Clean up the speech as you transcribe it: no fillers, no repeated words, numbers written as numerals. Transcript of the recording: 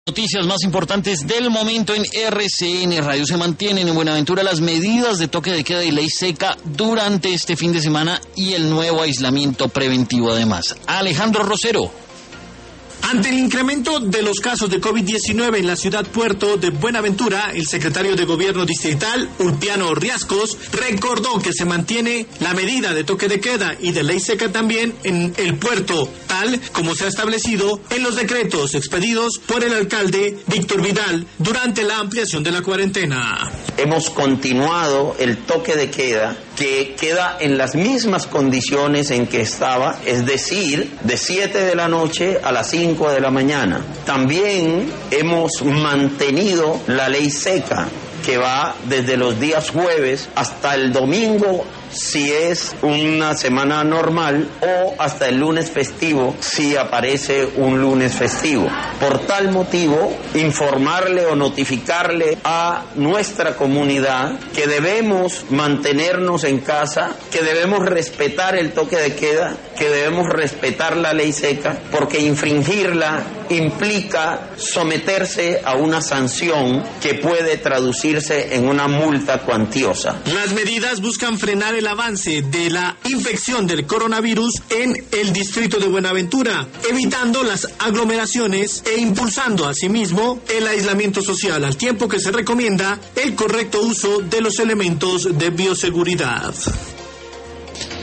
Noticias más importantes del momento en RCN Radio. Se mantienen en Buenaventura las medidas de toque de queda y ley seca durante este fin de semana y el nuevo aislamiento preventivo además. Alejandro Rosero. Ante el incremento de los casos de COVID-19 en la ciudad puerto de Buenaventura, el secretario de Gobierno distrital, Ulpiano Riascos, recordó que se mantiene la medida de toque de queda y de ley seca también en el puerto, tal como se ha establecido en los decretos expedidos por el alcalde Víctor Vidal durante la ampliación de la cuarentena. Hemos continuado el toque de queda, que queda en las mismas condiciones en que estaba, es decir, de 7 de la noche a las 5 de la mañana. También hemos mantenido la ley seca, que va desde los días jueves hasta el domingo, si es una semana normal, o hasta el lunes festivo, si aparece un lunes festivo. Por tal motivo, informarle o notificarle a nuestra comunidad que debemos mantenernos en casa, que debemos respetar el toque de queda, que debemos respetar la ley seca, porque infringirla implica someterse a una sanción que puede traducirse en una multa cuantiosa. Las medidas buscan frenar el avance de la infección del coronavirus en el distrito de Buenaventura, evitando las aglomeraciones e impulsando asimismo el aislamiento social, al tiempo que se recomienda el correcto uso de los elementos de bioseguridad.